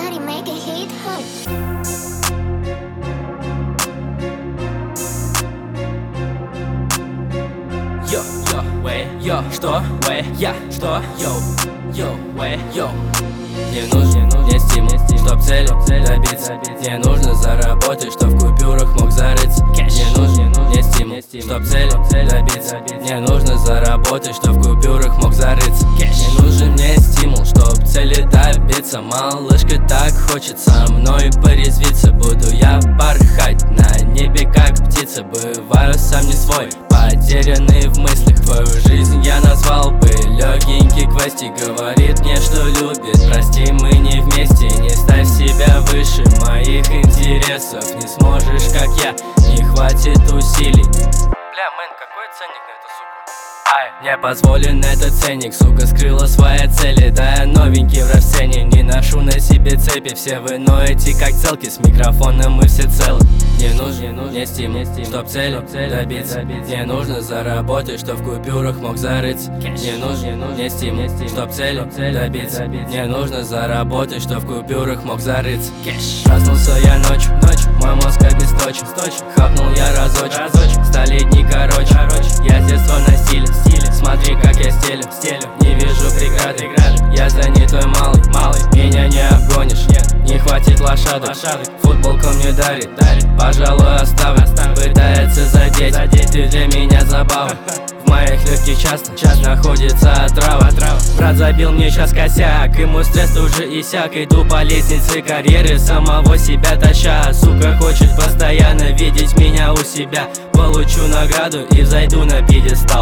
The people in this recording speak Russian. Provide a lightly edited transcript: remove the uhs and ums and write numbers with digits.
Somebody make a hit hot. Что, я, что, йоу. Мне нужен не стимул, чтоб цели добиться. Мне нужно заработать, чтоб в купюрах мог зарыться. Мне нужен не стимул, чтоб цели добиться. Мне нужно заработать, чтоб в купюрах мог зарыться. Мне нужен не стимул, чтоб цели добиться. Малышка так хочет со мной порезвиться. Буду я порхать на небе как птица. Бываю сам не свой, потерянный в мыслях. Твою жизнь я назвал бы легенький квестик. Говорит мне, что любит, прости, мы не вместе. Не ставь себя выше моих интересов. Не сможешь, как я, не хватит усилий. Бля, мэн, какой ценник на эту суку? Не позволен этот ценник, сука скрыла свои цели. Да я новенький в расцене, не ношу на себе цепи. Все вы ноете как целки, с микрофоном мы все целы. Мне нужен не стимул, чтоб цели добиться. Мне нужно заработать, чтоб в купюрах мог зарыться. Мне нужен не стимул, чтоб цели добиться. Мне нужно заработать, чтоб в купюрах мог зарыться. Проснулся я ночью, мой мозг обесточен. Хапнул я разочек, столетний короче. Я с детства на стиле, смотри, как я стелю. Не вижу преграды, я занятой малый. Меня не обгонишь, не хватит лошадок. Футболку мне дарит, пожалуй оставлю. Пытается задеть, ты для меня забава. В моих легких часто находится отрава. Брат забил мне сейчас косяк, ему стресс уже иссяк. Иду по лестнице карьеры, самого себя таща. Сука хочет постоянно видеть меня у себя. Получу награду и взойду на пьедестал.